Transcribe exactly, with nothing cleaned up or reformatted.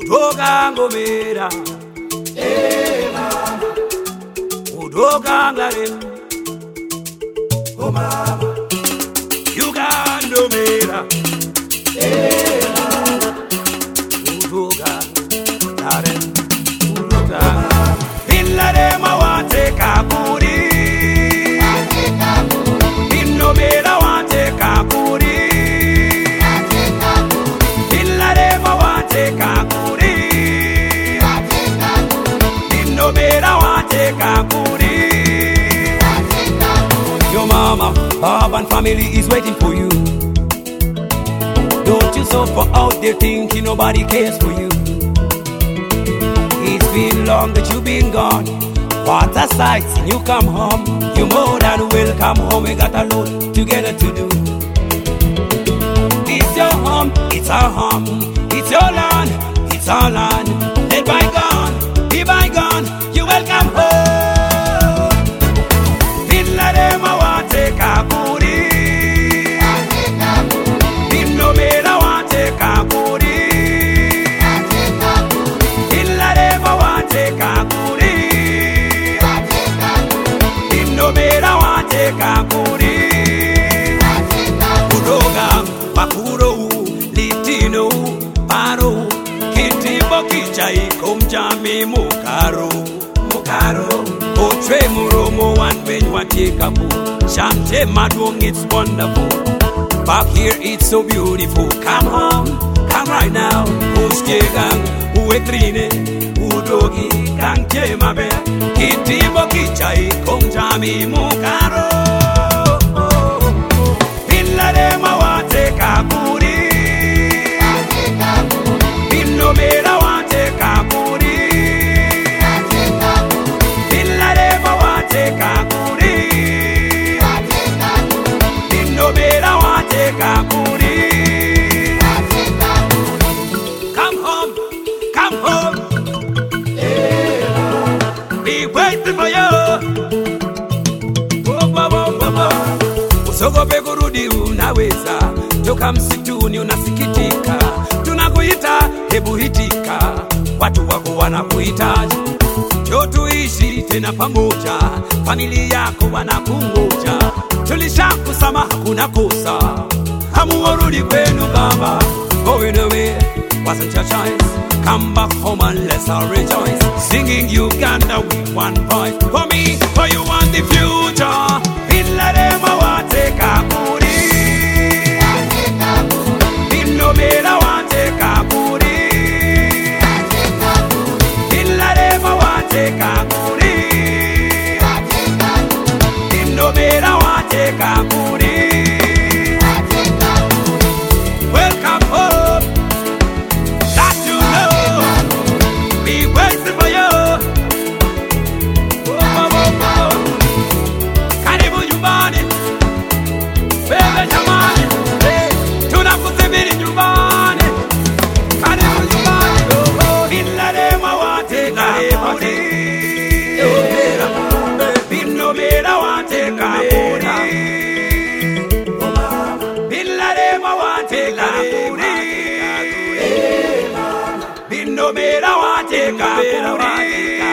Udoga ngomera Eh mama Udoga ngare Oh mama Uganda mera Eh mama Udoga ngare Udoga Billare mawate kakuri Binno mera wate kakuri Billare mawate kakuri Binno mera wate kakuri Your mama, Baba and family is waiting for you. Don't you suffer out there thinking nobody cares for you. It's been long that you've been gone. What a sight, you come home. You're more than welcome home. We got a lot together to do. It's your home, it's our home. It's your land, it's our land. Let bygone, be bygone. You're welcome home. Billare mawate kakuri. Binno mera wate kakuri. Billare mawate kakuri. Binno mera wate kakuri. Udoga makuro litino paro kitibo kichai komjami mukaro mukaro ochwe muromo one when watikapu shante madwong it's wonderful back here it's so beautiful come home come right now uskegang uetrine udogi kangche mabe kitibo kichai komjami mukaro billare mawate kakuri binno mera wate kakuri billare mawate kakuri binno mera wate kakuri come home come home be waiting for you oh, oh, oh, oh, oh. Usogope kurudi unaweza toka msituni unasikitika tunakuita hebu hitika watu wako wanakuhitaji njoo tuishi tena pamoja familia yako wanakungoja tulishakusama hakuna kosa hamuwarudi kwenu baba going away wasn't your choice come back home and let's all rejoice singing Uganda with one voice for me for you want the future billare mawate kakuri binno mera wate kakuri billare mawate kakuri binno mera wate kakuri welcome home that you know we waiting for you oh, oh, oh, oh. Karibu nyumbani wewe jamani hey, tunakusubiri nyumbani karibu nyumbani oh, oh. Billare mawate kakuri binno mera wate kakuri billare mawate kakuri binno mera wate kakuri